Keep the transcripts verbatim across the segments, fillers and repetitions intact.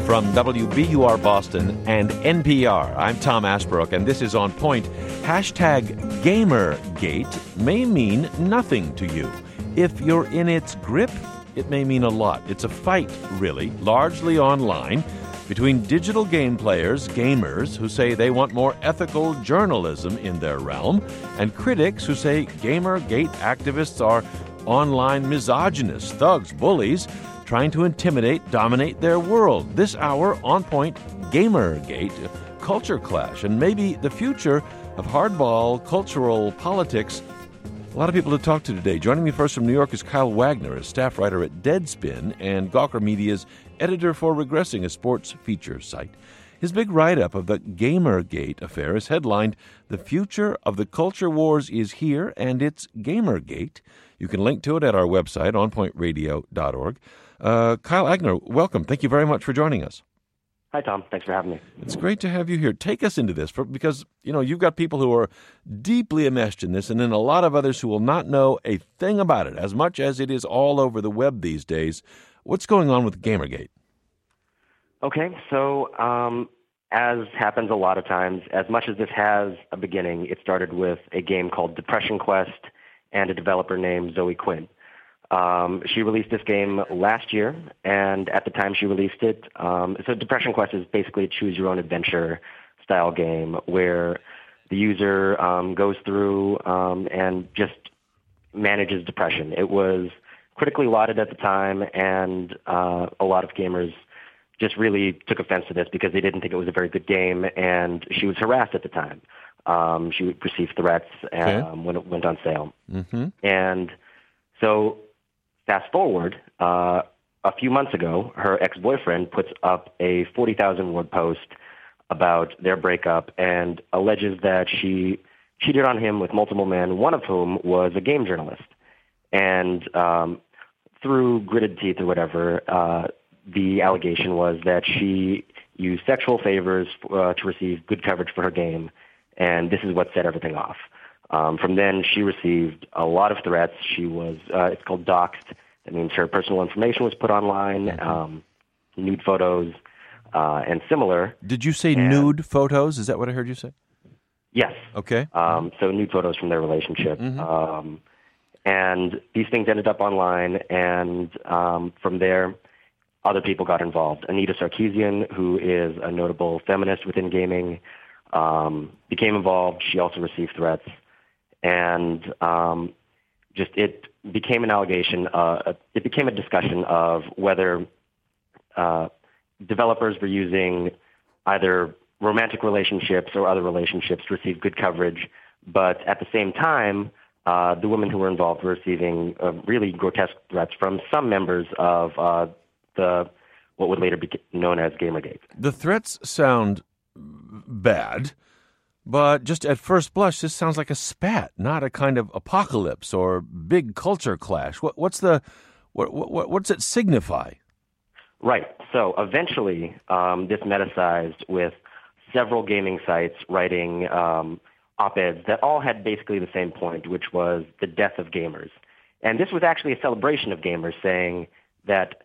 From W B U R Boston and N P R, I'm Tom Asbrook, and this is On Point. Hashtag Gamergate may mean nothing to you. If you're in its grip, it may mean a lot. It's a fight, really, largely online, between digital game players, gamers, who say they want more ethical journalism in their realm, and critics who say Gamergate activists are online misogynists, thugs, bullies, trying to intimidate, dominate their world. This hour, On Point, Gamergate, culture clash, and maybe the future of hardball cultural politics. A lot of people to talk to today. Joining me first from New York is Kyle Wagner, a staff writer at Deadspin and Gawker Media's editor for Regressing, a sports feature site. His big write-up of the Gamergate affair is headlined, "The Future of the Culture Wars is Here, and it's Gamergate." You can link to it at our website, on point radio dot org. Uh, Kyle Wagner, welcome. Thank you very much for joining us. Hi, Tom. Thanks for having me. It's great to have you here. Take us into this, for, because, you know, you've got people who are deeply enmeshed in this, and then a lot of others who will not know a thing about it, as much as it is all over the web these days. What's going on with Gamergate? Okay, so um, as happens a lot of times, as much as this has a beginning, it started with a game called Depression Quest and a developer named Zoe Quinn. Um, she released this game last year, and at the time she released it, um, so Depression Quest is basically a choose-your-own-adventure style game where the user um, goes through um, and just manages depression. It was critically lauded at the time, and uh, a lot of gamers just really took offense to this because they didn't think it was a very good game, and she was harassed at the time. Um, she received threats um, okay. when it went on sale. Mm-hmm. And so fast forward, uh, a few months ago, her ex-boyfriend puts up a forty thousand word post about their breakup and alleges that she cheated on him with multiple men, one of whom was a game journalist. And um, through gritted teeth or whatever, uh, the allegation was that she used sexual favors uh, to receive good coverage for her game, and this is what set everything off. Um, from then, she received a lot of threats. She was, uh, it's called doxed. That means her personal information was put online, mm-hmm. um, nude photos, uh, and similar. Did you say and, nude photos? Is that what I heard you say? Yes. Okay. Um, so nude photos from their relationship. Mm-hmm. Um, and these things ended up online, and um, from there, other people got involved. Anita Sarkeesian, who is a notable feminist within gaming, um, became involved. She also received threats. And um, just it became an allegation, uh, it became a discussion of whether uh, developers were using either romantic relationships or other relationships to receive good coverage, but at the same time, uh, the women who were involved were receiving uh, really grotesque threats from some members of uh, the what would later be known as Gamergate. The threats sound bad. But just at first blush, this sounds like a spat, not a kind of apocalypse or big culture clash. What, what's the, what, what, what's it signify? Right. So eventually, um, this metasized with several gaming sites writing um, op-eds that all had basically the same point, which was the death of gamers. And this was actually a celebration of gamers, saying that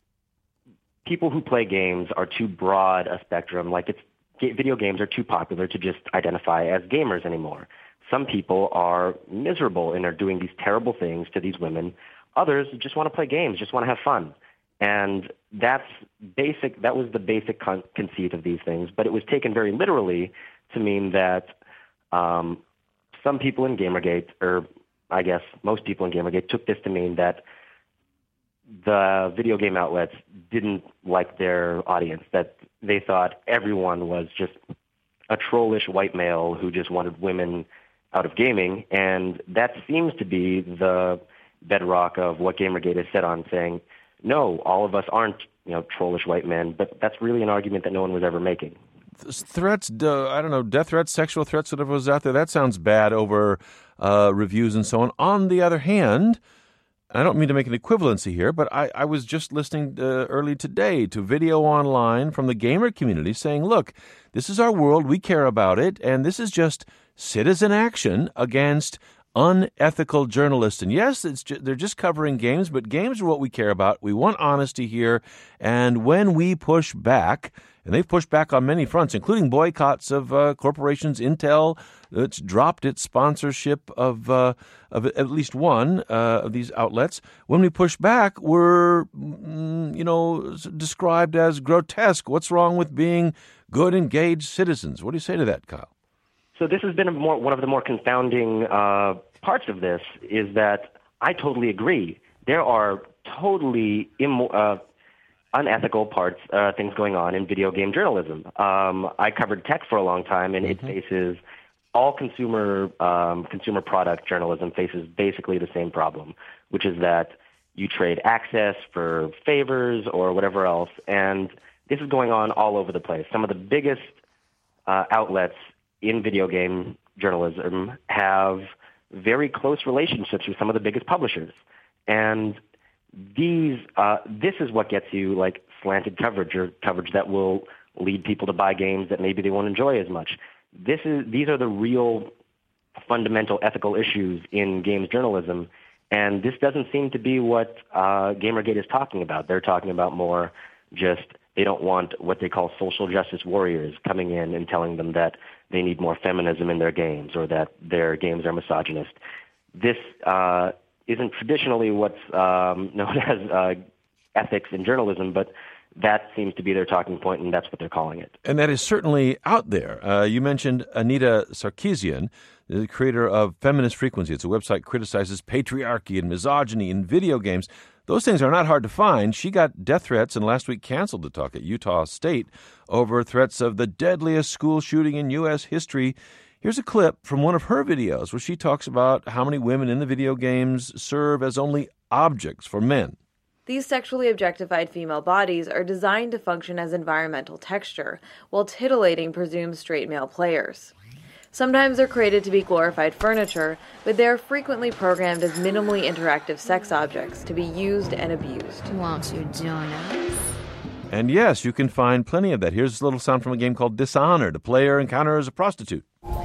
people who play games are too broad a spectrum, like it's video games are too popular to just identify as gamers anymore. Some people are miserable and are doing these terrible things to these women. Others just want to play games, just want to have fun. And that's basic. That was the basic con- conceit of these things. But it was taken very literally to mean that um, some people in Gamergate, or I guess most people in Gamergate, took this to mean that the video game outlets didn't like their audience, that they thought everyone was just a trollish white male who just wanted women out of gaming. And that seems to be the bedrock of what Gamergate is set on, saying, no, all of us aren't, you know, trollish white men. But that's really an argument that no one was ever making. Threats, uh, I don't know, death threats, sexual threats, whatever was out there, that sounds bad over uh, reviews and so on. On the other hand, I don't mean to make an equivalency here, but I, I was just listening uh, early today to video online from the gamer community saying, look, this is our world, we care about it, and this is just citizen action against unethical journalists. And yes, it's ju- they're just covering games, but games are what we care about. We want honesty here. And when we push back, and they've pushed back on many fronts, including boycotts of uh, corporations. Intel, it's dropped its sponsorship of uh, of at least one uh, of these outlets. When we push back, we're mm, you know described as grotesque. What's wrong with being good, engaged citizens? What do you say to that, Kyle? So this has been a more, one of the more confounding uh, parts of this is that I totally agree. There are totally immo- uh, unethical parts, uh, things going on in video game journalism. Um, I covered tech for a long time, and mm-hmm. it faces all consumer um, consumer product journalism faces basically the same problem, which is that you trade access for favors or whatever else, and this is going on all over the place. Some of the biggest uh, outlets in video game journalism have very close relationships with some of the biggest publishers, and these uh, this is what gets you like slanted coverage or coverage that will lead people to buy games that maybe they won't enjoy as much. This is these are the real fundamental ethical issues in games journalism, and this doesn't seem to be what uh, Gamergate is talking about. They're talking about more just they don't want what they call social justice warriors coming in and telling them that they need more feminism in their games or that their games are misogynist. This uh, isn't traditionally what's um, known as uh, ethics in journalism, but that seems to be their talking point, and that's what they're calling it. And that is certainly out there. Uh, you mentioned Anita Sarkeesian, the creator of Feminist Frequency. It's a website that criticizes patriarchy and misogyny in video games. Those things are not hard to find. She got death threats and last week canceled the talk at Utah State over threats of the deadliest school shooting in U S history. Here's a clip from one of her videos where she talks about how many women in the video games serve as only objects for men. These sexually objectified female bodies are designed to function as environmental texture, while titillating presumed straight male players. Sometimes they're created to be glorified furniture, but they are frequently programmed as minimally interactive sex objects to be used and abused. Want you donuts? And yes, you can find plenty of that. Here's a little sound from a game called Dishonored. A player encounters a prostitute.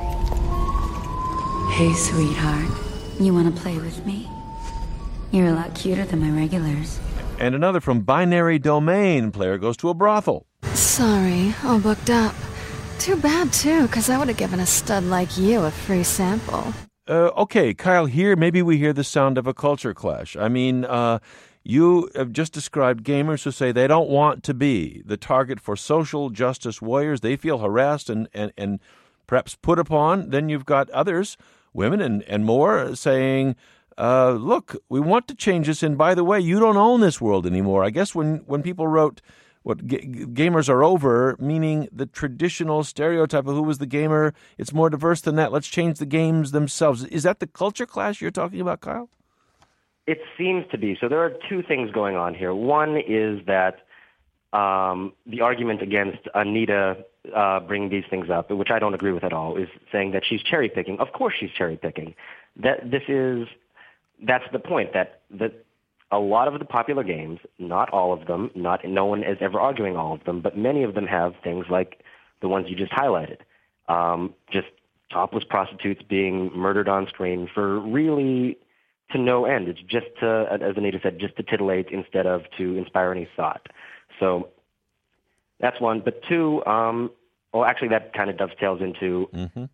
Hey, sweetheart. You want to play with me? You're a lot cuter than my regulars. And another from Binary Domain. Player goes to a brothel. Sorry, all booked up. Too bad, too, because I would have given a stud like you a free sample. Uh, okay, Kyle, here, maybe we hear the sound of a culture clash. I mean, uh, you have just described gamers who say they don't want to be the target for social justice warriors. They feel harassed and, and, and perhaps put upon. Then you've got others, women and, and more, saying, uh, look, we want to change this. And by the way, you don't own this world anymore. I guess when, when people wrote what g- gamers are over, meaning the traditional stereotype of who was the gamer, it's more diverse than that. Let's change the games themselves. Is that the culture clash you're talking about, Kyle? It seems to be. So there are two things going on here. One is that um, the argument against Anita uh, bringing these things up, which I don't agree with at all, is saying that she's cherry picking. Of course she's cherry picking. That this is that's the point. That that a lot of the popular games, not all of them, not no one is ever arguing all of them, but many of them have things like the ones you just highlighted, um, just topless prostitutes being murdered on screen for really to no end. It's just to, as Anita said, just to titillate instead of to inspire any thought. So that's one. But two, um, well, actually that kind of dovetails into mm-hmm.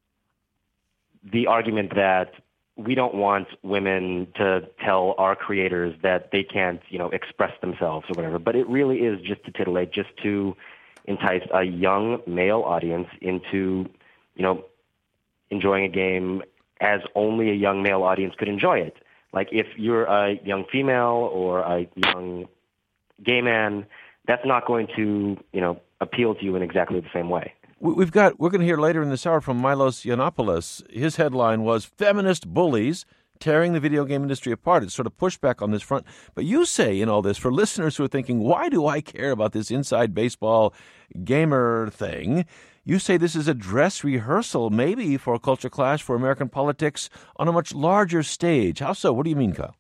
the argument that we don't want women to tell our creators that they can't, you know, express themselves or whatever. But it really is just to titillate, just to entice a young male audience into, you know, enjoying a game as only a young male audience could enjoy it. Like if you're a young female or a young gay man, that's not going to, you know, appeal to you in exactly the same way. We've got, we're going to hear later in this hour from Milos Yiannopoulos. His headline was Feminist Bullies Tearing the Video Game Industry Apart. It's sort of pushback on this front. But you say in all this, for listeners who are thinking, why do I care about this inside baseball gamer thing? You say this is a dress rehearsal, maybe for a culture clash for American politics on a much larger stage. How so? What do you mean, Kyle?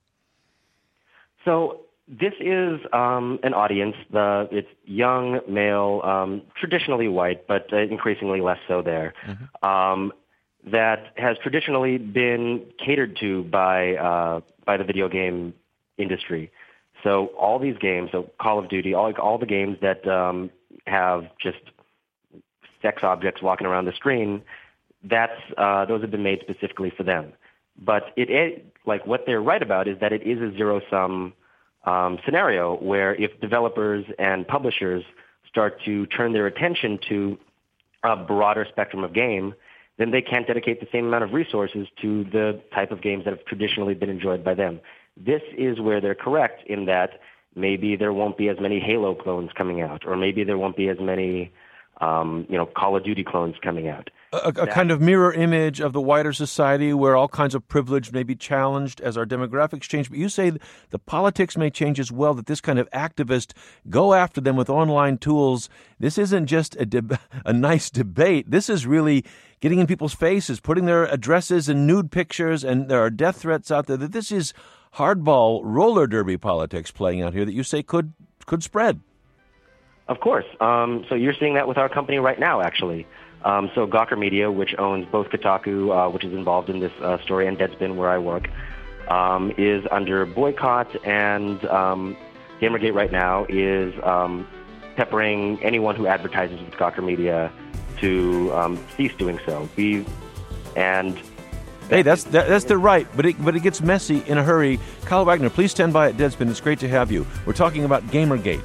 So this is um, an audience. The, it's young, male, um, traditionally white, but uh, increasingly less so there. Mm-hmm. Um, that has traditionally been catered to by uh, by the video game industry. So all these games, so Call of Duty, all all the games that um, have just sex objects walking around the screen, that's uh, those have been made specifically for them. But it, it like what they're right about is that it is a zero-sum um, scenario where if developers and publishers start to turn their attention to a broader spectrum of game, then they can't dedicate the same amount of resources to the type of games that have traditionally been enjoyed by them. This is where they're correct in that maybe there won't be as many Halo clones coming out, or maybe there won't be as many um, you know, Call of Duty clones coming out. A, a kind of mirror image of the wider society where all kinds of privilege may be challenged as our demographics change. But you say the politics may change as well, that this kind of activist go after them with online tools. This isn't just a, deb- a nice debate. This is really getting in people's faces, putting their addresses in nude pictures, and there are death threats out there. That this is hardball roller derby politics playing out here that you say could could spread. Of course. Um, so you're seeing that with our company right now, actually. Um, so Gawker Media, which owns both Kotaku, uh, which is involved in this uh, story, and Deadspin, where I work, um, is under boycott, and um, Gamergate right now is um, peppering anyone who advertises with Gawker Media to um, cease doing so. We and Hey, that's that, that's their right, but it but it gets messy in a hurry. Kyle Wagner, please stand by at Deadspin. It's great to have you. We're talking about Gamergate.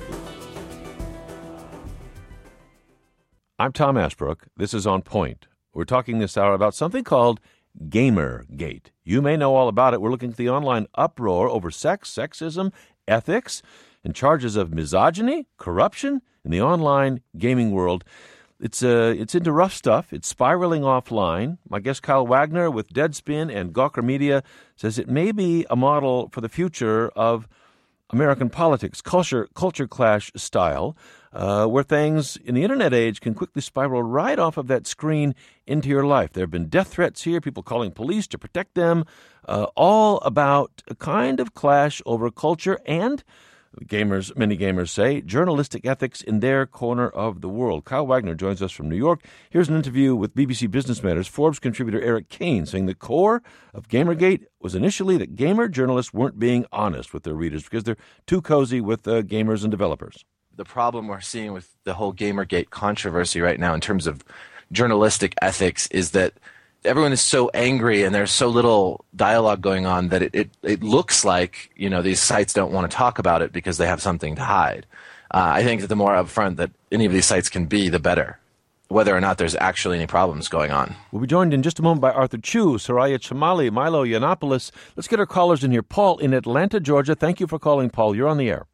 I'm Tom Ashbrook. This is On Point. We're talking this hour about something called Gamergate. You may know all about it. We're looking at the online uproar over sex, sexism, ethics, and charges of misogyny, corruption in the online gaming world. It's uh, it's into rough stuff. It's spiraling offline. My guest Kyle Wagner with Deadspin and Gawker Media says it may be a model for the future of American politics, culture, culture clash style, uh, where things in the internet age can quickly spiral right off of that screen into your life. There have been death threats here, people calling police to protect them, uh, all about a kind of clash over culture and, gamers, many gamers say, journalistic ethics in their corner of the world. Kyle Wagner joins us from New York. Here's an interview with B B C Business Matters Forbes contributor Eric Kane saying the core of Gamergate was initially that gamer journalists weren't being honest with their readers because they're too cozy with uh, gamers and developers. The problem we're seeing with the whole Gamergate controversy right now in terms of journalistic ethics is that everyone is so angry and there's so little dialogue going on that it, it, it looks like, you know, these sites don't want to talk about it because they have something to hide. Uh, I think that the more upfront that any of these sites can be, the better, whether or not there's actually any problems going on. We'll be joined in just a moment by Arthur Chu, Soraya Chamali, Milo Yiannopoulos. Let's get our callers in here. Paul in Atlanta, Georgia. Thank you for calling, Paul. You're on the air.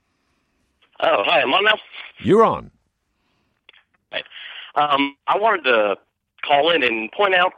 Oh, hi. I'm on now. You're on. Right. Um, I wanted to call in and point out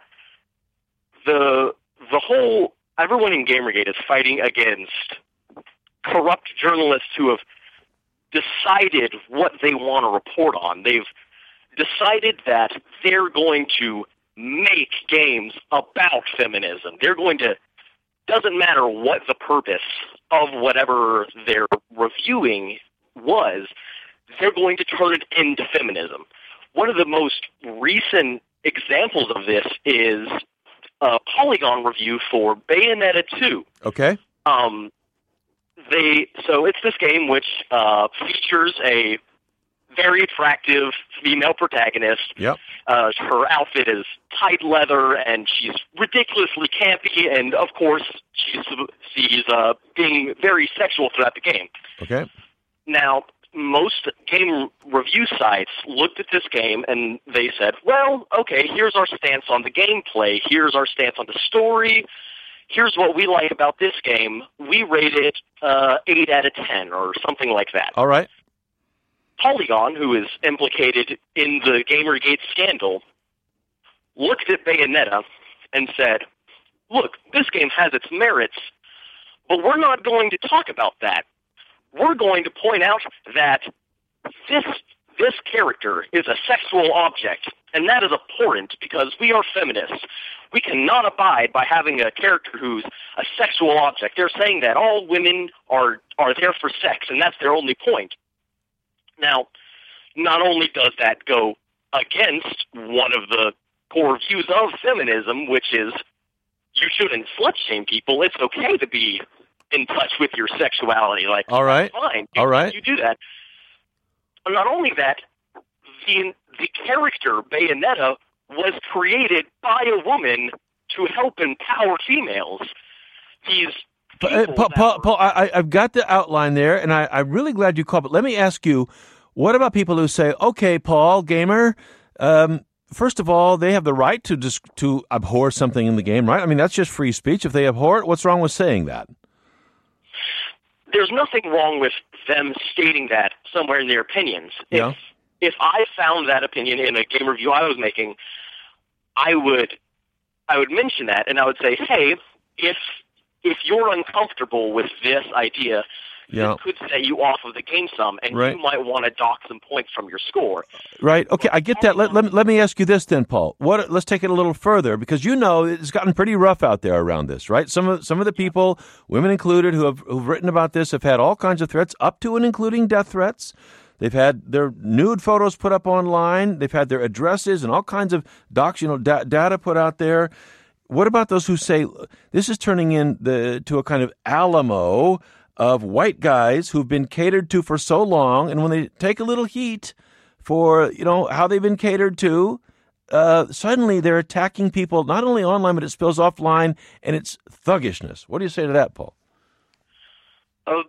the the whole everyone in Gamergate is fighting against corrupt journalists who have decided what they want to report on. They've decided that they're going to make games about feminism. They're going to, doesn't matter what the purpose of whatever they're reviewing was, they're going to turn it into feminism. One of the most recent examples of this is a Polygon review for Bayonetta two. Okay. Um, they so it's this game which uh, features a very attractive female protagonist. Yep. Uh, her outfit is tight leather, and she's ridiculously campy, and of course she's she's uh, being very sexual throughout the game. Okay. Now, most game review sites looked at this game and they said, well, okay, here's our stance on the gameplay, here's our stance on the story, here's what we like about this game. We rate it uh, eight out of ten or something like that. All right. Polygon, who is implicated in the Gamergate scandal, looked at Bayonetta and said, look, this game has its merits, but we're not going to talk about that. We're going to point out that this this character is a sexual object, and that is abhorrent because we are feminists. We cannot abide by having a character who's a sexual object. They're saying that all women are, are there for sex, and that's their only point. Now, not only does that go against one of the core views of feminism, which is you shouldn't slut-shame people. It's okay to be in touch with your sexuality. Like, all right, fine. You, all right. You do that. But not only that, the, the character Bayonetta was created by a woman to help empower females. These Uh, Paul, Paul, Paul I, I've got the outline there, and I, I'm really glad you called. But let me ask you, what about people who say, okay, Paul, gamer, um, first of all, they have the right to just to abhor something in the game, right? I mean, that's just free speech. If they abhor it, what's wrong with saying that? There's nothing wrong with them stating that somewhere in their opinions. Yeah. If, if I found that opinion in a game review I was making, I would I would mention that, and I would say, hey, if if you're uncomfortable with this idea, yeah. this could set you off of the game some, and right. you might want to dock some points from your score. Right. Okay, I get that. Let, let, let me ask you this then, Paul. What? Let's take it a little further, because you know it's gotten pretty rough out there around this, right? Some of some of the people, women included, who have who've written about this have had all kinds of threats, up to and including death threats. They've had their nude photos put up online. They've had their addresses and all kinds of docs, you know, da- data put out there. What about those who say this is turning in the to a kind of Alamo of white guys who've been catered to for so long, and when they take a little heat for, you know, how they've been catered to, uh, suddenly they're attacking people not only online, but it spills offline, and it's thuggishness. What do you say to that, Paul? Uh,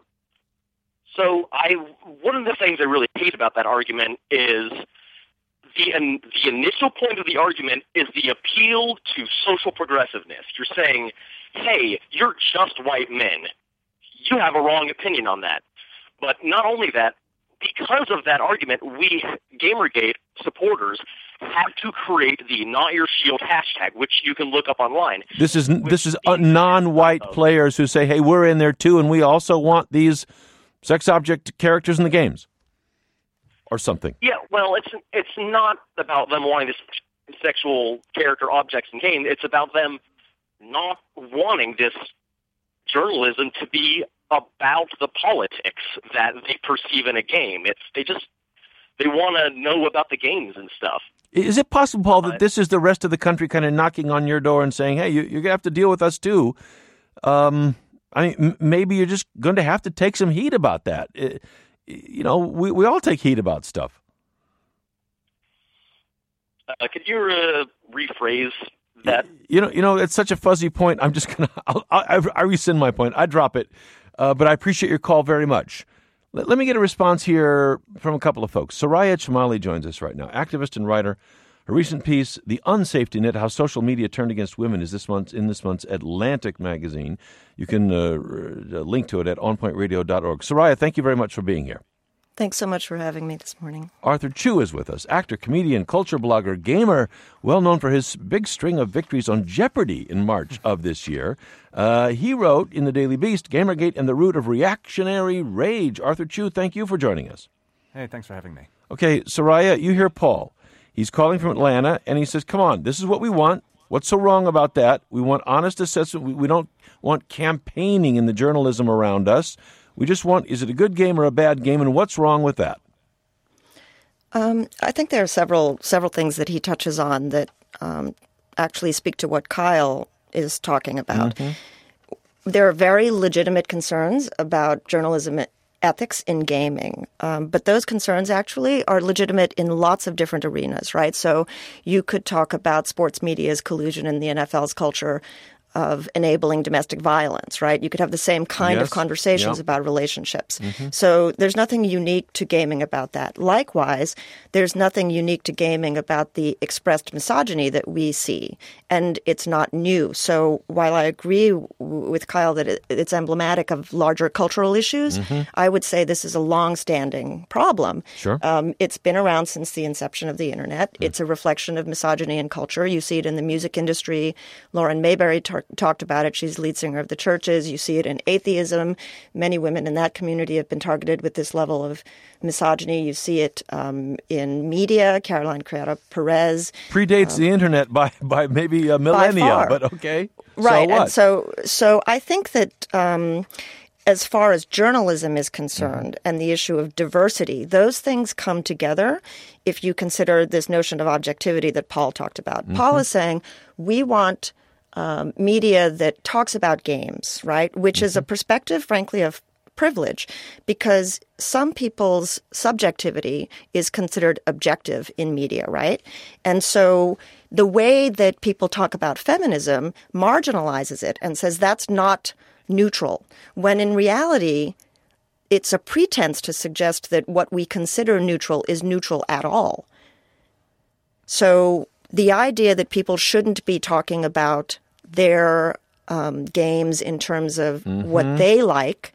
so I one of the things I really hate about that argument is The, um, the initial point of the argument is the appeal to social progressiveness. You're saying, hey, you're just white men. You have a wrong opinion on that. But not only that, because of that argument, we Gamergate supporters have to create the Not Your Shield hashtag, which you can look up online. This is this is uh, non-white players who say, hey, we're in there too, and we also want these sex object characters in the games. Or something. Yeah, well, it's it's not about them wanting this sexual character objects in game. It's about them not wanting this journalism to be about the politics that they perceive in a game. It's they just they want to know about the games and stuff. Is it possible, Paul, that this is the rest of the country kind of knocking on your door and saying, "Hey, you, you're gonna have to deal with us too"? Um, I mean, m- maybe you're just going to have to take some heat about that. It, You know, we, we all take heat about stuff. Uh, could you uh, rephrase that? You know, you know, it's such a fuzzy point. I'm just gonna, I'll, I, I rescind my point. I drop it. Uh, but I appreciate your call very much. Let, let me get a response here from a couple of folks. Soraya Chamali joins us right now, activist and writer. Her recent piece, "The Unsafety Net: How Social Media Turned Against Women," is this month in this month's Atlantic magazine. You can uh, link to it at on point radio dot org. Soraya, thank you very much for being here. Thanks so much for having me this morning. Arthur Chu is with us, actor, comedian, culture blogger, gamer, well known for his big string of victories on Jeopardy in March of this year. Uh, he wrote in the Daily Beast, "Gamergate and the Root of Reactionary Rage." Arthur Chu, thank you for joining us. Hey, thanks for having me. Okay, Soraya, you hear Paul. He's calling from Atlanta, and he says, come on, this is what we want. What's so wrong about that? We want honest assessment. We, we don't want campaigning in the journalism around us. We just want, is it a good game or a bad game, and what's wrong with that? Um, I think there are several several things that he touches on that um, actually speak to what Kyle is talking about. Mm-hmm. There are very legitimate concerns about journalism ethics in gaming. Um, but those concerns actually are legitimate in lots of different arenas, right? So you could talk about sports media's collusion in the N F L's culture of enabling domestic violence, right? You could have the same kind yes. of conversations yep. about relationships. Mm-hmm. So there's nothing unique to gaming about that. Likewise, there's nothing unique to gaming about the expressed misogyny that we see, and it's not new. So while I agree w- with Kyle that it, it's emblematic of larger cultural issues, mm-hmm. I would say this is a long-standing problem. Sure. Um, it's been around since the inception of the internet. Mm. It's a reflection of misogyny in culture. You see it in the music industry. Lauren Mayberry tar- talked about it. She's lead singer of the Churches. You see it in atheism. Many women in that community have been targeted with this level of misogyny. You see it um, in media. Caroline Criado Perez predates um, the internet by by maybe a millennia, by far. But okay, right. So what? And so, so I think that um, as far as journalism is concerned mm-hmm. and the issue of diversity, those things come together if you consider this notion of objectivity that Paul talked about. Mm-hmm. Paul is saying we want um, media that talks about games, right, which mm-hmm. is a perspective, frankly, of privilege, because some people's subjectivity is considered objective in media, right? And so the way that people talk about feminism marginalizes it and says that's not neutral, when in reality, it's a pretense to suggest that what we consider neutral is neutral at all. So the idea that people shouldn't be talking about their um, games in terms of mm-hmm. what they like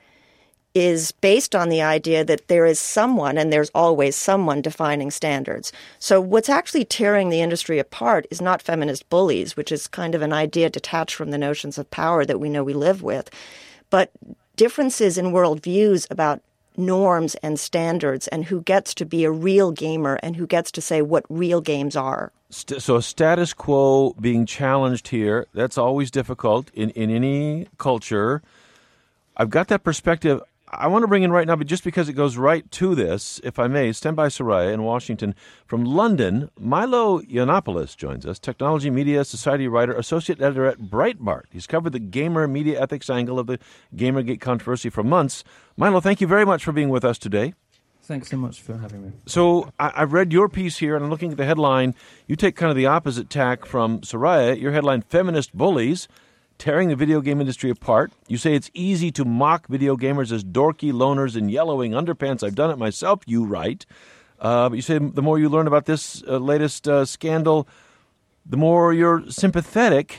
is based on the idea that there is someone, and there's always someone, defining standards. So what's actually tearing the industry apart is not feminist bullies, which is kind of an idea detached from the notions of power that we know we live with, but differences in worldviews about norms and standards and who gets to be a real gamer and who gets to say what real games are. So status quo being challenged here, that's always difficult in, in any culture. I've got that perspective. I want to bring in right now, but just because it goes right to this, if I may, stand by Soraya in Washington. From London, Milo Yiannopoulos joins us, technology, media, society writer, associate editor at Breitbart. He's covered the gamer media ethics angle of the Gamergate controversy for months. Milo, thank you very much for being with us today. Thanks so much for having me. So I, I've read your piece here, and I'm looking at the headline. You take kind of the opposite tack from Soraya. Your headline, Feminist Bullies, Tearing the Video Game Industry Apart. You say it's easy to mock video gamers as dorky loners in yellowing underpants. I've done it myself, you write. Uh, but you say the more you learn about this uh, latest uh, scandal, the more you're sympathetic.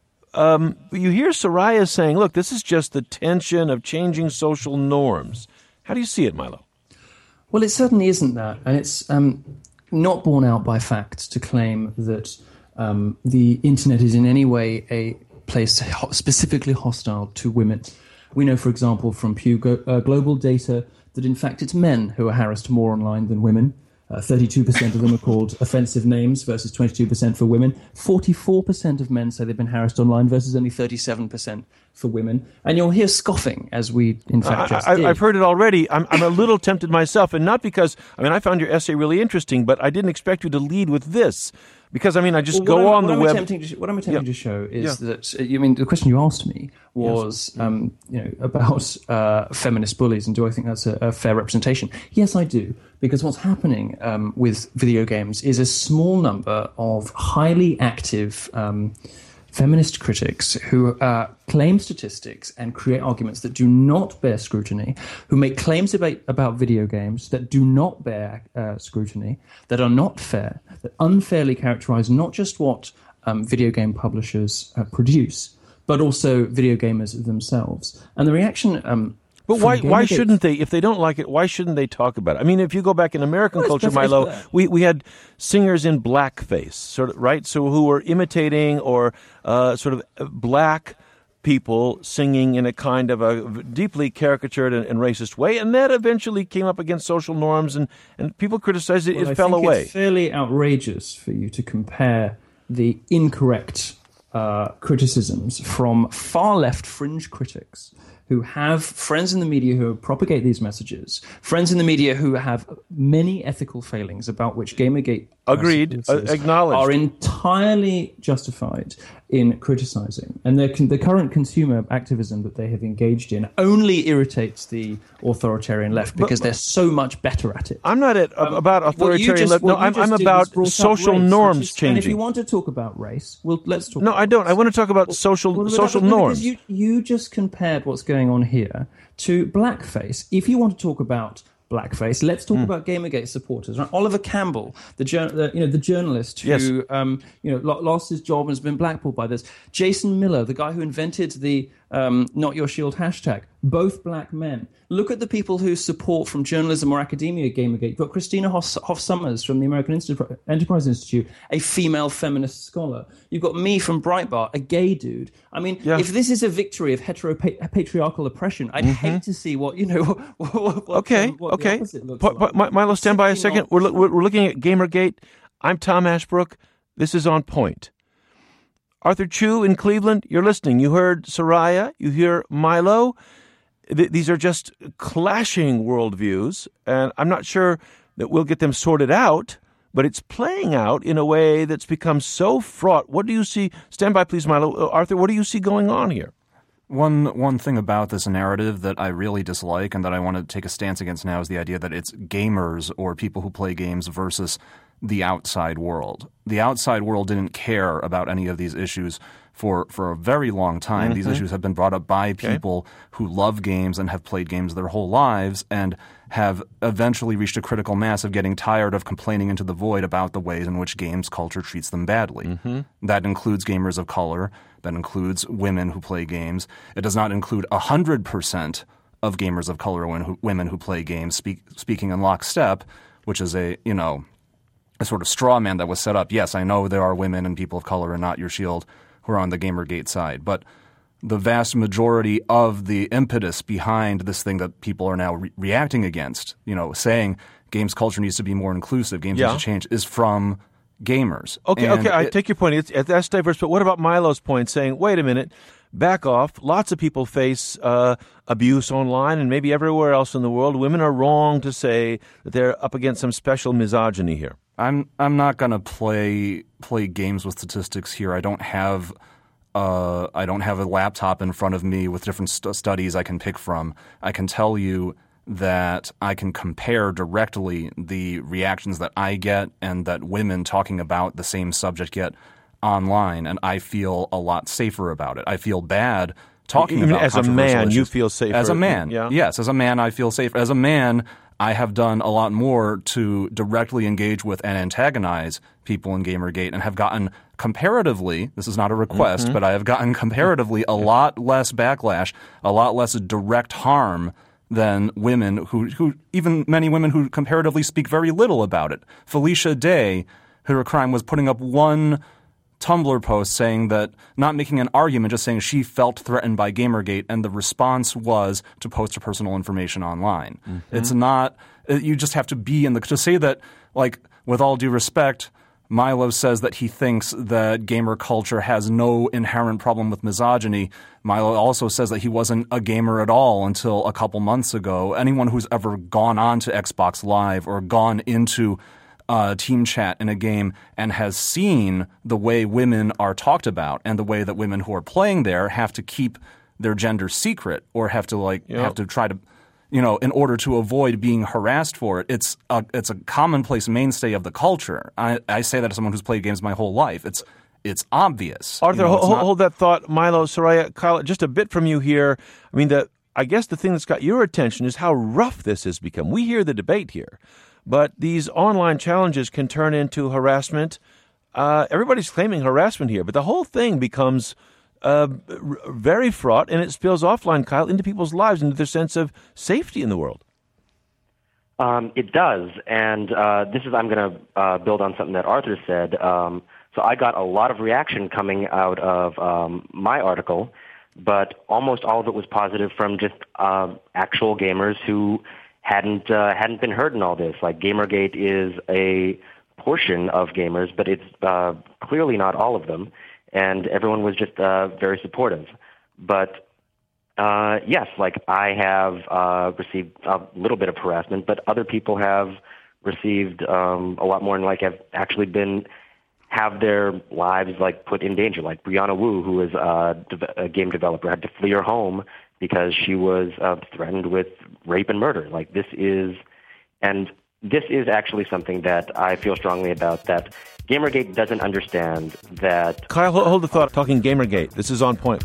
Um, you hear Soraya saying, look, this is just the tension of changing social norms. How do you see it, Milo? Well, it certainly isn't that. And it's um, not borne out by facts to claim that um, the internet is in any way a place specifically hostile to women. We know, for example, from Pew uh, Global data that, in fact, it's men who are harassed more online than women. Uh, thirty-two percent of them are called offensive names versus twenty-two percent for women. forty-four percent of men say they've been harassed online versus only thirty-seven percent for women. And you'll hear scoffing, as we, in fact, just I, did. I've heard it already. I'm, I'm a little tempted myself, and not because, I mean, I found your essay really interesting, but I didn't expect you to lead with this. Because, I mean, I just well, go I'm, on the I'm web. To, what I'm attempting yeah. to show is yeah. that, you mean, the question you asked me was, yes. um, you know, about uh, feminist bullies, and do I think that's a, a fair representation? Yes, I do. Because what's happening um, with video games is a small number of highly active um, feminist critics who uh, claim statistics and create arguments that do not bear scrutiny, who make claims about, about video games that do not bear uh, scrutiny, that are not fair, that unfairly characterize not just what um, video game publishers uh, produce, but also video gamers themselves. And the reaction... Um, But why why shouldn't they, if they don't like it, why shouldn't they talk about it? I mean, if you go back in American well, culture, Milo, we, we had singers in blackface, sort of, right? So who were imitating or uh, sort of black people singing in a kind of a deeply caricatured and, and racist way, and that eventually came up against social norms, and, and people criticized it, well, it I fell think away. It's fairly outrageous for you to compare the incorrect uh, criticisms from far left fringe critics who have friends in the media who propagate these messages, friends in the media who have many ethical failings about which Gamergate agreed, uh, acknowledged, are entirely justified in criticizing. And their, the current consumer activism that they have engaged in only irritates the authoritarian left because but, they're so much better at it. I'm not at, um, about authoritarian just, left. No, I'm, I'm about social race, norms is, changing. And if you want to talk about race, well, let's talk no, about I don't. race. I want to talk about well, social well, social no, norms. You, you just compared what's going on here to blackface. If you want to talk about blackface, let's talk mm. about Gamergate supporters. Right? Oliver Campbell, the, the you know the journalist who yes. um, you know lost his job and has been blackballed by this. Jason Miller, the guy who invented the um, Not Your Shield hashtag. Both black men. Look at the people who support from journalism or academia Gamergate. You've got Christina Hoff, Hoff Sommers from the American Insti- Enterprise Institute, a female feminist scholar. You've got me from Breitbart, a gay dude. I mean, yeah. if this is a victory of heteropatriarchal oppression, I'd mm-hmm. hate to see what, you know, what, what, okay, um, what okay. the opposite looks P- like. P- Milo, stand by a second. We're, lo- we're looking at Gamergate. I'm Tom Ashbrook. This is On Point. Arthur Chu in Cleveland, you're listening. You heard Soraya. You hear Milo. th- these are just clashing worldviews, and I'm not sure that we'll get them sorted out, but it's playing out in a way that's become so fraught. What do you see? Stand by, please, Milo. Arthur, what do you see going on here? One one thing about this narrative that I really dislike and that I want to take a stance against now is the idea that it's gamers or people who play games versus the outside world. The outside world didn't care about any of these issues for, for a very long time. Mm-hmm. These issues have been brought up by people okay. who love games and have played games their whole lives and have eventually reached a critical mass of getting tired of complaining into the void about the ways in which games culture treats them badly. Mm-hmm. That includes gamers of color. That includes women who play games. It does not include one hundred percent of gamers of color or women who play games speak, speaking in lockstep, which is a, you know, a sort of straw man that was set up. Yes, I know there are women and people of color and not your shield who are on the Gamergate side, but the vast majority of the impetus behind this thing that people are now re- reacting against, you know, saying games culture needs to be more inclusive, games yeah. need to change, is from gamers. Okay, and okay, I it, take your point. It's, that's diverse, but what about Milo's point saying, wait a minute, back off. Lots of people face uh, abuse online and maybe everywhere else in the world. Women are wrong to say that they're up against some special misogyny here. I'm I'm not going to play play games with statistics here. I don't have uh, I don't have a laptop in front of me with different st- studies I can pick from. I can tell you that I can compare directly the reactions that I get and that women talking about the same subject get online, and I feel a lot safer about it. I feel bad talking Even about as a man, issues. You feel safer. As a man, yeah. yes, as a man, I feel safer. As a man, I have done a lot more to directly engage with and antagonize people in Gamergate and have gotten comparatively, this is not a request, mm-hmm. but I have gotten comparatively a lot less backlash, a lot less direct harm than women who, who, even many women who comparatively speak very little about it. Felicia Day, her crime was putting up one Tumblr post saying that, not making an argument, just saying she felt threatened by Gamergate, and the response was to post her personal information online. Mm-hmm. It's not, you just have to be in the, to say that, like, with all due respect, Milo says that he thinks that gamer culture has no inherent problem with misogyny. Milo also says that he wasn't a gamer at all until a couple months ago. Anyone who's ever gone on to Xbox Live or gone into uh, team chat in a game and has seen the way women are talked about and the way that women who are playing there have to keep their gender secret or have to like yep. have to try to, you know, in order to avoid being harassed for it. It's a, it's a commonplace mainstay of the culture. I, I say that as someone who's played games my whole life. It's it's obvious. Arthur, you know, hold, not... hold that thought. Milo, Soraya, Kyle, just a bit from you here. I mean, the I guess the thing that's got your attention is how rough this has become. We hear the debate here, but these online challenges can turn into harassment. Uh, everybody's claiming harassment here, but the whole thing becomes uh, r- very fraught, and it spills offline, Kyle, into people's lives, into their sense of safety in the world. Um, it does, and uh, this is I'm going to uh, build on something that Arthur said. Um, so I got a lot of reaction coming out of um, my article, but almost all of it was positive from just uh, actual gamers who hadn't uh, hadn't been heard in all this. Like Gamergate is a portion of gamers, but it's uh, clearly not all of them, and everyone was just uh, very supportive. But uh, yes, like I have uh, received a little bit of harassment, but other people have received um, a lot more, and like have actually been have their lives like put in danger. Like Brianna Wu, who is uh, a game developer, had to flee her home because she was uh, threatened with rape and murder. Like this is, and this is actually something that I feel strongly about, that Gamergate doesn't understand that... Kyle, hold the thought. Talking Gamergate. This is On Point.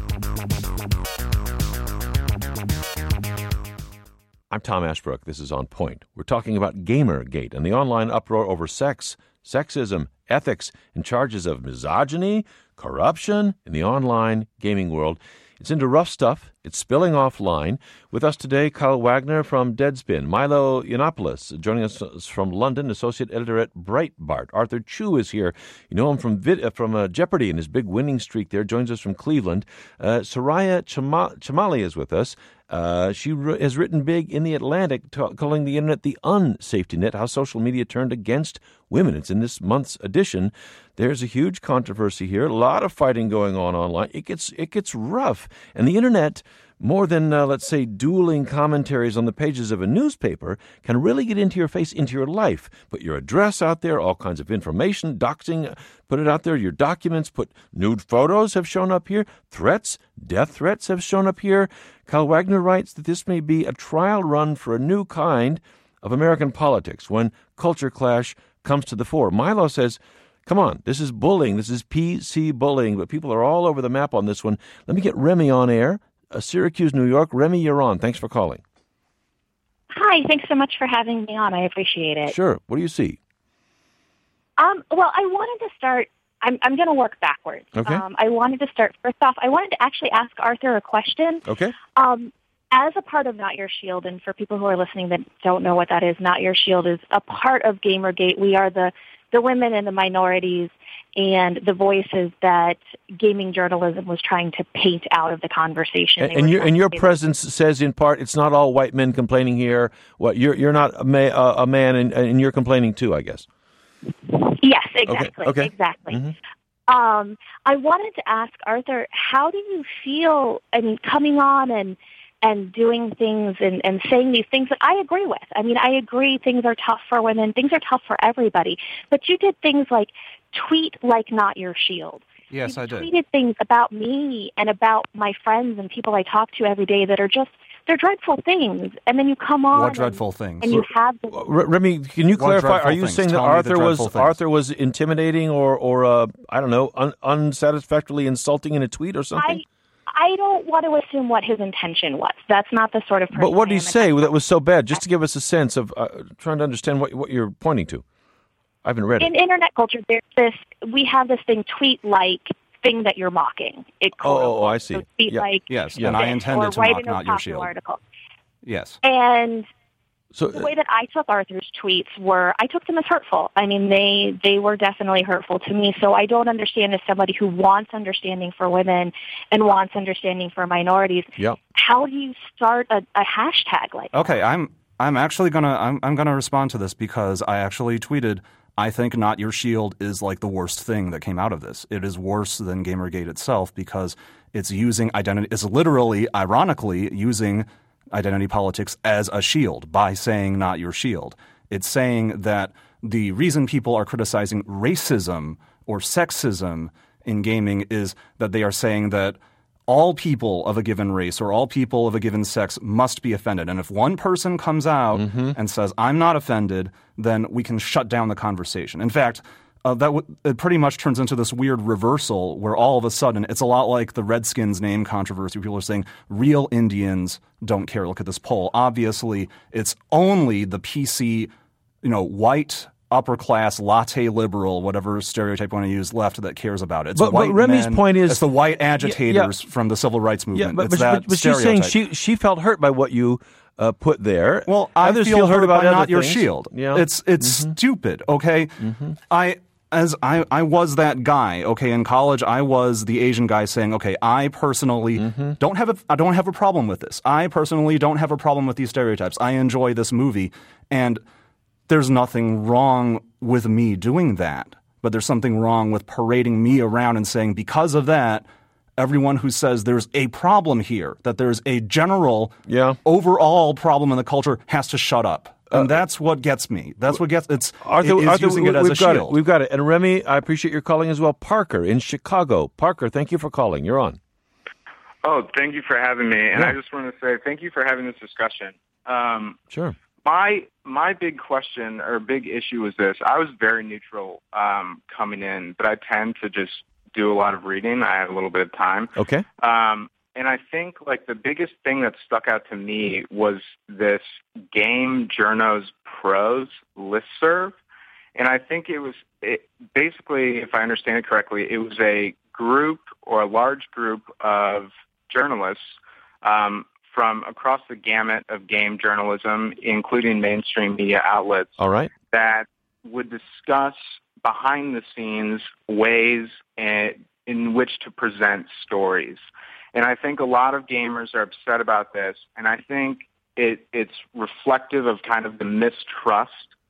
I'm Tom Ashbrook. This is On Point. We're talking about Gamergate and the online uproar over sex, sexism, ethics, and charges of misogyny, corruption in the online gaming world. It's into rough stuff. It's spilling offline. With us today, Kyle Wagner from Deadspin, Milo Yiannopoulos joining us from London, associate editor at Breitbart. Arthur Chu is here. You know him from vid- from uh, Jeopardy and his big winning streak there. Joins us from Cleveland. Uh, Soraya Chama- Chamali is with us. Uh, she re- has written big in The Atlantic, t- calling the internet the unsafety net, how social media turned against women. It's in this month's edition. There's a huge controversy here, a lot of fighting going on online. It gets it gets rough. And the internet, more than, uh, let's say, dueling commentaries on the pages of a newspaper, can really get into your face, into your life. Put your address out there, all kinds of information, doxing, put it out there, your documents, put nude photos have shown up here, threats, death threats have shown up here. Kyle Wagner writes that this may be a trial run for a new kind of American politics when culture clash comes to the fore. Milo says, come on, this is bullying, this is P C bullying, but people are all over the map on this one. Let me get Remy on air. Uh, Syracuse, New York. Remy, you're on. Thanks for calling. Hi, thanks so much for having me on. I appreciate it. Sure. What do you see? Um, well, I wanted to start, I'm, I'm going to work backwards. Okay. Um, I wanted to start, first off, I wanted to actually ask Arthur a question. Okay. Um, as a part of Not Your Shield, and for people who are listening that don't know what that is, Not Your Shield is a part of Gamergate. We are the, the women and the minorities and the voices that gaming journalism was trying to paint out of the conversation. And, and your and your presence says in part it's not all white men complaining here. What you're you're not a, ma- uh, a man and, and you're complaining too, I guess. Yes, exactly, okay. Okay. exactly. Mm-hmm. Um, I wanted to ask Arthur, how do you feel? I mean, coming on and and doing things and, and saying these things that I agree with. I mean, I agree things are tough for women. Things are tough for everybody. But you did things like tweet like Not Your Shield. Yes, you I did. tweeted things about me and about my friends and people I talk to every day that are just, they're dreadful things. And then you come on. What and, dreadful things? And you have this. R- Remy, can you What clarify? Are you things? saying that Tell me the Arthur was dreadful things. Arthur was intimidating or or uh, I don't know, un- unsatisfactorily insulting in a tweet or something? I, I don't want to assume what his intention was. That's not the sort of person But what did I he am, say and I- that was so bad? Just to give us a sense of uh, trying to understand what what you're pointing to. I haven't read it. In internet culture, there's this, we have this thing, tweet like thing that you're mocking. It Oh, oh, oh, I see. So tweet Yeah. like Yes, Yeah. and I this, intended or to write mock an Not Your otaku Shield. article. Yes. And So the way that I took Arthur's tweets were, I took them as hurtful. I mean, they, they were definitely hurtful to me. So I don't understand as somebody who wants understanding for women and wants understanding for minorities. yeah. How do you start a, a hashtag like that? Okay, I'm I'm actually gonna I'm I'm gonna respond to this because I actually tweeted, I think Not Your Shield is like the worst thing that came out of this. It is worse than Gamergate itself because it's using identity, it's literally, ironically, using identity politics as a shield by saying Not Your Shield. It's saying that the reason people are criticizing racism or sexism in gaming is that they are saying that all people of a given race or all people of a given sex must be offended. And if one person comes out Mm-hmm. and says, I'm not offended, then we can shut down the conversation. In fact, uh, that w- it pretty much turns into this weird reversal where all of a sudden it's a lot like the Redskins name controversy. People are saying real Indians don't care. Look at this poll. Obviously, it's only the P C, you know, white upper class, latte liberal, whatever stereotype you want to use, left that cares about it. It's But- white but Remy's men, point is- it's the white agitators yeah. from the civil rights movement. Yeah, but, it's but, that but, but she's saying stereotype. she she felt hurt by what you uh, put there. Well, I Others feel, hurt about other Not Your things. Shield. Yeah. It's it's stupid. Okay, I as I I was that guy. Okay, in college, I was the Asian guy saying, okay, I personally don't have a I don't have a problem with this. I personally don't have a problem with these stereotypes. I enjoy this movie, and there's nothing wrong with me doing that. But there's something wrong with parading me around and saying, because of that, everyone who says there's a problem here, that there's a general Yeah. overall problem in the culture has to shut up. And that's what gets me. That's what gets it's Arthur, it is Arthur, using we, it as we've a got shield. it. We've got it. And Remy, I appreciate your calling as well. Parker in Chicago. Parker, thank you for calling. You're on. Oh, thank you for having me. And Yeah. I just want to say thank you for having this discussion. Um, Sure. my my big question or big issue was this. I was very neutral um, coming in, but I tend to just do a lot of reading. I have a little bit of time. Okay. Um, and I think like the biggest thing that stuck out to me was this Game Journos Pros listserv. And I think it was it, basically, if I understand it correctly, it was a group or a large group of journalists um, from across the gamut of game journalism, including mainstream media outlets, All right. that would discuss behind the scenes ways in, in which to present stories. And I think a lot of gamers are upset about this, and I think it, it's reflective of kind of the mistrust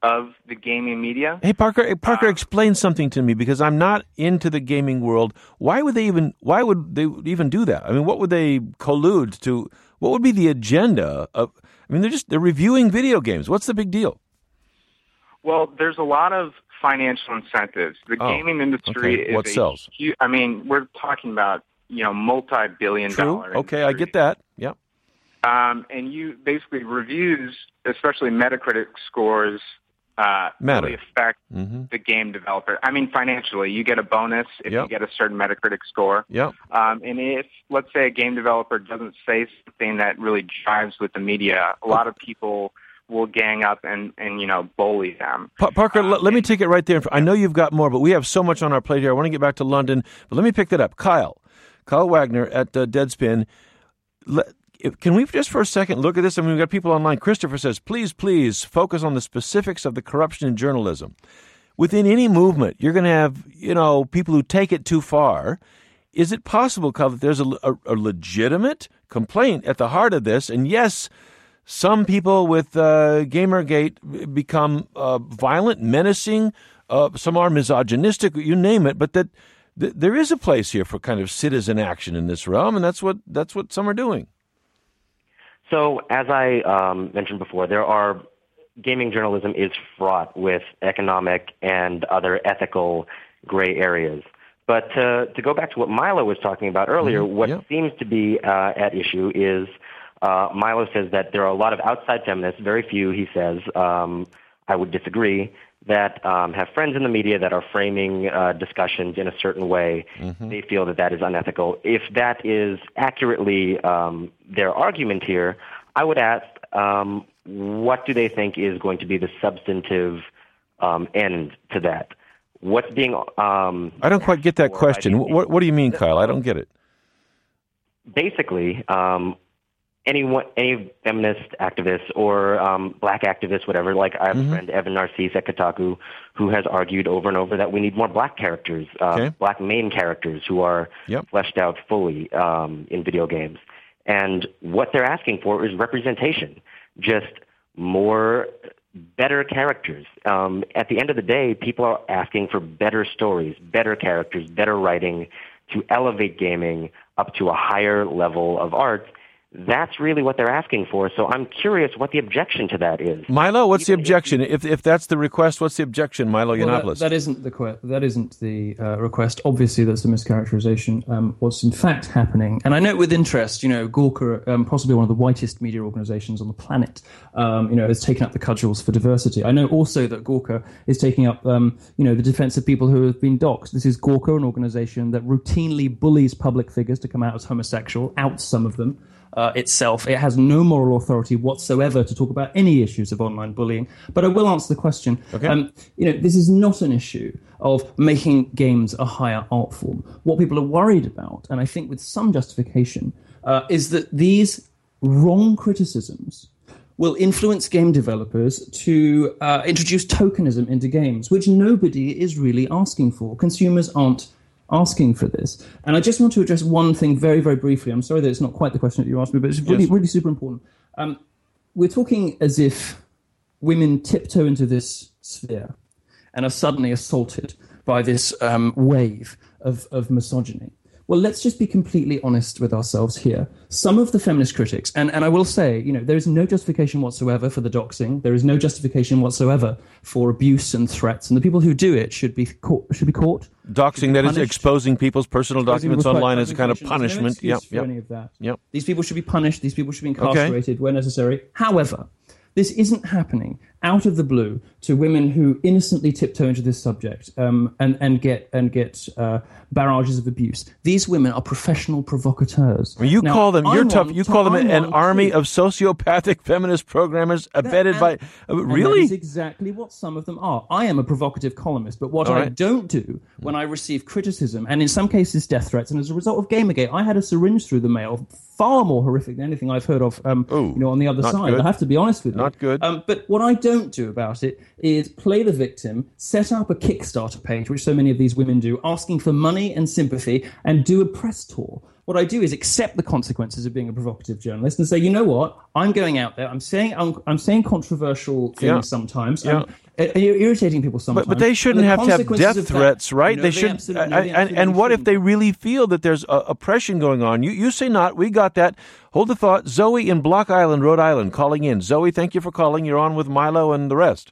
of the gaming media. Hey, Parker, hey, Parker, uh, explain something to me, because I'm not into the gaming world. Why would they even, why would they even do that? I mean, what would they collude to, what would be the agenda of, I mean, they're just, they're reviewing video games. What's the big deal? Well, there's a lot of financial incentives. The oh, gaming industry okay. is what a sells? Huge, I mean, we're talking about, you know, multi-billion True. dollar industry. Okay, I get that. Yeah. Um, and you basically reviews, especially Metacritic scores, uh, Matter. really affect mm-hmm. the game developer. I mean, financially, you get a bonus if yep. you get a certain Metacritic score. Yep. Um, and if, let's say, a game developer doesn't say something that really jives with the media, a lot of people will gang up and, and you know, bully them. Pa- Parker, um, l- let me take it right there. I know you've got more, but we have so much on our plate here. I want to get back to London, but let me pick that up. Kyle, Kyle Wagner at uh, Deadspin. Let, if, can we just for a second look at this? I mean, we've got people online. Christopher says, please, please focus on the specifics of the corruption in journalism. Within any movement, you're going to have, you know, people who take it too far. Is it possible, Kyle, that there's a, a, a legitimate complaint at the heart of this? And yes, some people with uh, Gamergate become uh, violent, menacing. Uh, some are misogynistic, you name it. But that th- there is a place here for kind of citizen action in this realm, and that's what that's what some are doing. So, as I um, mentioned before, there are gaming journalism is fraught with economic and other ethical gray areas. But to, to go back to what Milo was talking about earlier, mm-hmm. what yeah. seems to be uh, at issue is uh, Milo says that there are a lot of outside feminists, very few, he says, um, I would disagree, that um, have friends in the media that are framing uh, discussions in a certain way. Mm-hmm. They feel that that is unethical. If that is accurately um, their argument here, I would ask, um, what do they think is going to be the substantive um, end to that? What's being... Um, I don't quite get that question. What, what do you mean, Kyle? I don't get it. Basically, um, anyone, any feminist activist or um, black activist, whatever, like I have mm-hmm. a friend, Evan Narcisse at Kotaku, who has argued over and over that we need more black characters, uh, okay. black main characters who are yep. fleshed out fully um, in video games. And what they're asking for is representation, just more... better characters. Um, at the end of the day, people are asking for better stories, better characters, better writing to elevate gaming up to a higher level of art. That's really what they're asking for. So I'm curious what the objection to that is. Milo, what's Even the objection? If if that's the request, what's the objection, Milo Yiannopoulos? Well, that, that isn't the que- that isn't the uh, request. Obviously, that's a mischaracterization. Um, what's in fact happening, and I note with interest, you know, Gawker, um, possibly one of the whitest media organizations on the planet, um, you know, has taken up the cudgels for diversity. I know also that Gawker is taking up, um, you know, the defense of people who have been doxxed. This is Gawker, an organization that routinely bullies public figures to come out as homosexual, outs some of them. Uh, itself. It has no moral authority whatsoever to talk about any issues of online bullying. But I will answer the question. Okay. Um, you know, this is not an issue of making games a higher art form. What people are worried about, and I think with some justification, uh, is that these wrong criticisms will influence game developers to uh, introduce tokenism into games, which nobody is really asking for. Consumers aren't asking for this. And I just want to address one thing very, very briefly. I'm sorry that it's not quite the question that you asked me, but it's really, yes. really super important. Um, we're talking as if women tiptoe into this sphere and are suddenly assaulted by this um, wave of, of misogyny. Well, let's just be completely honest with ourselves here. Some of the feminist critics, and, and I will say, you know, there is no justification whatsoever for the doxing. There is no justification whatsoever for abuse and threats, and the people who do it should be caught. Should be caught. Doxing, that is exposing people's personal exposing documents online as a kind of punishment. No yep, for yep. any of that. Yep. These people should be punished. These people should be incarcerated okay. where necessary. However, this isn't happening out of the blue to women who innocently tiptoe into this subject um, and, and get and get uh, barrages of abuse. These women are professional provocateurs. Well, you now, call them, you're I'm tough. You call them I'm an army too. of sociopathic feminist programmers abetted that, and, by. Uh, really? That is exactly what some of them are. I am a provocative columnist, but what All I right. don't do when I receive criticism, and in some cases death threats, and as a result of Gamergate, I had a syringe through the mail, far more horrific than anything I've heard of. Um, Ooh, you know, on the other side, good. I have to be honest with you. Not good. Um, but what I don't do about it is play the victim, set up a Kickstarter page, which so many of these women do, asking for money and sympathy, and do a press tour what I do is accept the consequences of being a provocative journalist and say, you know what, I'm going out there, I'm saying I'm, I'm saying controversial things yeah. sometimes. Yeah. I'm, I'm irritating people sometimes. But, but they shouldn't the have to have death threats, that, right? No, they, they should. absolutely, no, and, and, and what if they really feel that there's uh, oppression going on? You you say not. We got that. Hold the thought. Zoe in Block Island, Rhode Island, calling in. Zoe, thank you for calling. You're on with Milo and the rest.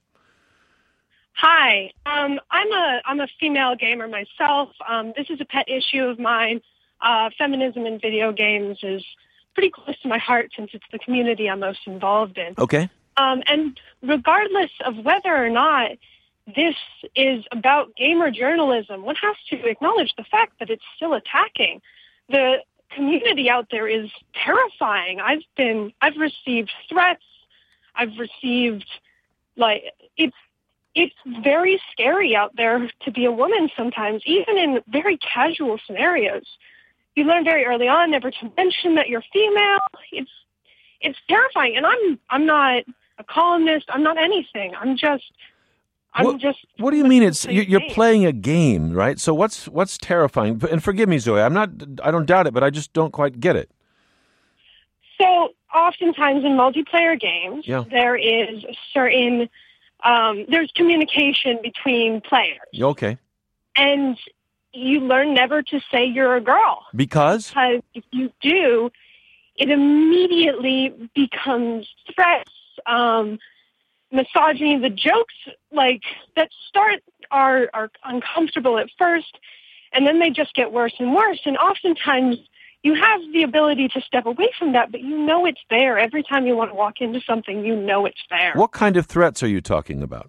Hi. Um, I'm a I'm a female gamer myself. Um, this is a pet issue of mine. Uh, feminism in video games is pretty close to my heart since it's the community I'm most involved in. Okay. Um, and regardless of whether or not this is about gamer journalism, one has to acknowledge the fact that it's still attacking. The community out there is terrifying. I've been, I've received threats. I've received, like, it's, it's very scary out there to be a woman sometimes, even in very casual scenarios. You learn very early on never to mention that you're female. It's, it's terrifying. And I'm, I'm not a columnist. I'm not anything. I'm just, I'm what, just. What do you mean? It's you're, you're playing a game, right? So what's what's terrifying? And forgive me, Zoe. I'm not. I don't doubt it, but I just don't quite get it. So oftentimes in multiplayer games, yeah. there is a certain um, there's communication between players. Okay. And you learn never to say you're a girl. Because? Because if you do, it immediately becomes threats. Um, misogyny, the jokes like that start are are uncomfortable at first, and then they just get worse and worse. And oftentimes you have the ability to step away from that, but you know it's there. Every time you want to walk into something, you know it's there. What kind of threats are you talking about?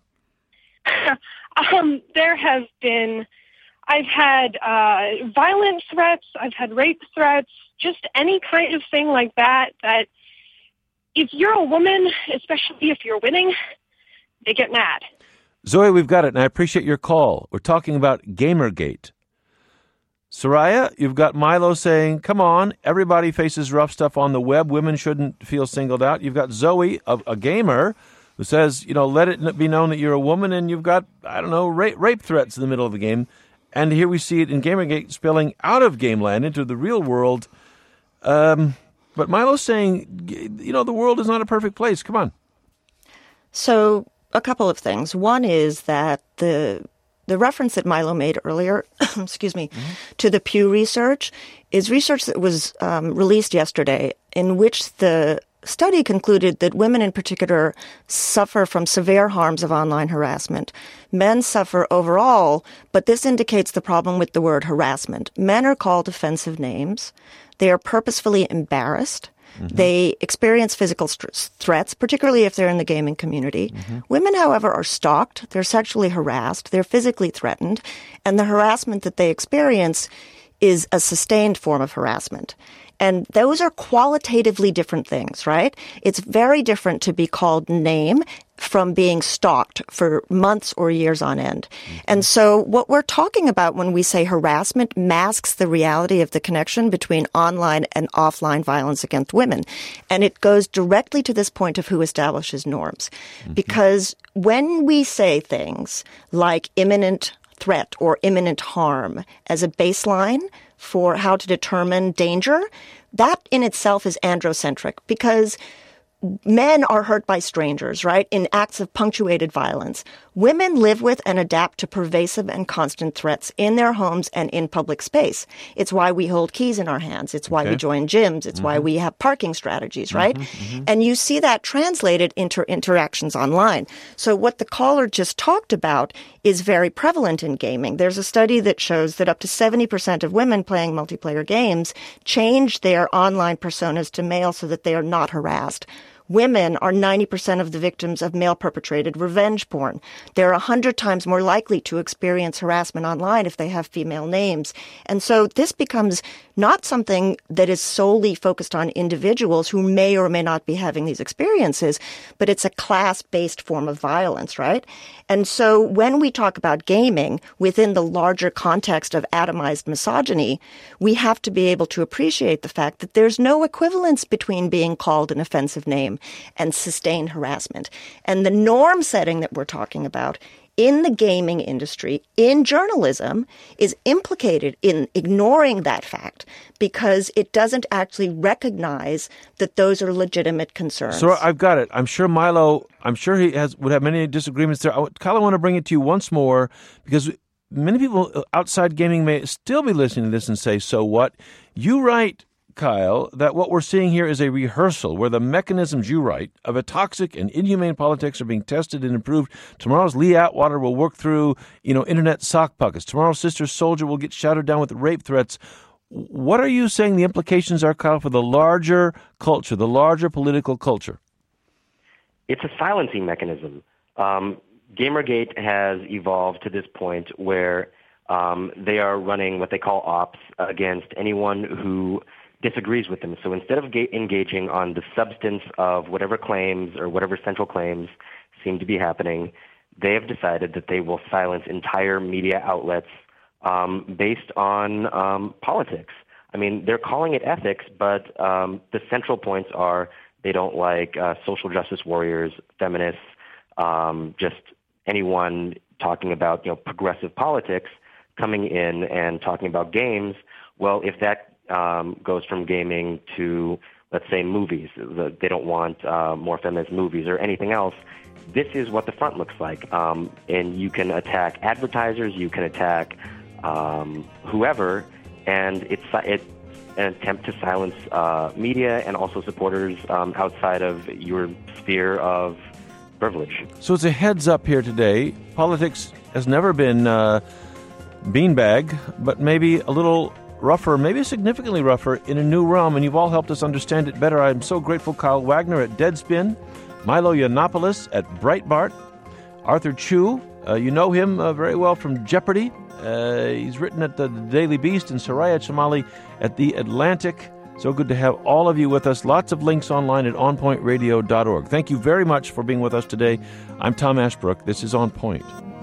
um, there have been, I've had uh, violent threats, I've had rape threats, just any kind of thing like that, that if you're a woman, especially if you're winning, they get mad. Zoe, we've got it, and I appreciate your call. We're talking about Gamergate. Soraya, you've got Milo saying, come on, everybody faces rough stuff on the web. Women shouldn't feel singled out. You've got Zoe, a, a gamer, who says, you know, let it be known that you're a woman. And you've got, I don't know, rape, rape threats in the middle of the game. And here we see it in Gamergate spilling out of Gameland into the real world. Um... But Milo's saying, you know, the world is not a perfect place. Come on. So a couple of things. One is that the the reference that Milo made earlier, excuse me, mm-hmm. to the Pew research is research that was um, released yesterday in which the study concluded that women in particular suffer from severe harms of online harassment. Men suffer overall, but this indicates the problem with the word harassment. Men are called offensive names. They are purposefully embarrassed. Mm-hmm. They experience physical st- threats, particularly if they're in the gaming community. Mm-hmm. Women, however, are stalked. They're sexually harassed. They're physically threatened. And the harassment that they experience is a sustained form of harassment. And those are qualitatively different things, right? It's very different to be called name from being stalked for months or years on end. Mm-hmm. And so what we're talking about when we say harassment masks the reality of the connection between online and offline violence against women. And it goes directly to this point of who establishes norms. Mm-hmm. Because when we say things like imminent threat or imminent harm as a baseline for how to determine danger, that in itself is androcentric because men are hurt by strangers, right, in acts of punctuated violence. Women live with and adapt to pervasive and constant threats in their homes and in public space. It's why we hold keys in our hands. It's why okay. we join gyms. It's mm-hmm. why we have parking strategies, right? Mm-hmm, mm-hmm. And you see that translated into interactions online. So what the caller just talked about is very prevalent in gaming. There's a study that shows that up to seventy percent of women playing multiplayer games change their online personas to male so that they are not harassed. Women are ninety percent of the victims of male-perpetrated revenge porn. They're one hundred times more likely to experience harassment online if they have female names. And so this becomes not something that is solely focused on individuals who may or may not be having these experiences, but it's a class-based form of violence, right? And so when we talk about gaming within the larger context of atomized misogyny, we have to be able to appreciate the fact that there's no equivalence between being called an offensive name time and sustained harassment. And the norm setting that we're talking about in the gaming industry, in journalism, is implicated in ignoring that fact because it doesn't actually recognize that those are legitimate concerns. So I've got it. I'm sure Milo, I'm sure he has would have many disagreements there. I, Kyle, I want to bring it to you once more because many people outside gaming may still be listening to this and say, so what? You write, Kyle, that what we're seeing here is a rehearsal where the mechanisms you write of a toxic and inhumane politics are being tested and improved. Tomorrow's Lee Atwater will work through, you know, internet sock puppets. Tomorrow's Sister Soldier will get shouted down with rape threats. What are you saying the implications are, Kyle, for the larger culture, the larger political culture? It's a silencing mechanism. Um, Gamergate has evolved to this point where um, they are running what they call ops against anyone who disagrees with them. So instead of ga- engaging on the substance of whatever claims or whatever central claims seem to be happening, they have decided that they will silence entire media outlets um, based on um, politics. I mean, they're calling it ethics, but um, the central points are they don't like uh, social justice warriors, feminists, um, just anyone talking about, you know, progressive politics coming in and talking about games. Well, if that Um, goes from gaming to, let's say, movies. The, they don't want uh, more feminist movies or anything else. This is what the front looks like. Um, and you can attack advertisers, you can attack um, whoever, and it's, it's an attempt to silence uh, media and also supporters um, outside of your sphere of privilege. So it's a heads up here today. Politics has never been uh, beanbag, but maybe a little rougher, maybe significantly rougher, in a new realm, and you've all helped us understand it better. I'm so grateful. Kyle Wagner at Deadspin, Milo Yiannopoulos at Breitbart, Arthur Chu, uh, you know him uh, very well from Jeopardy. Uh, he's written at the Daily Beast, and Soraya Chemaly at The Atlantic. So good to have all of you with us. Lots of links online at on point radio dot org. Thank you very much for being with us today. I'm Tom Ashbrook. This is On Point.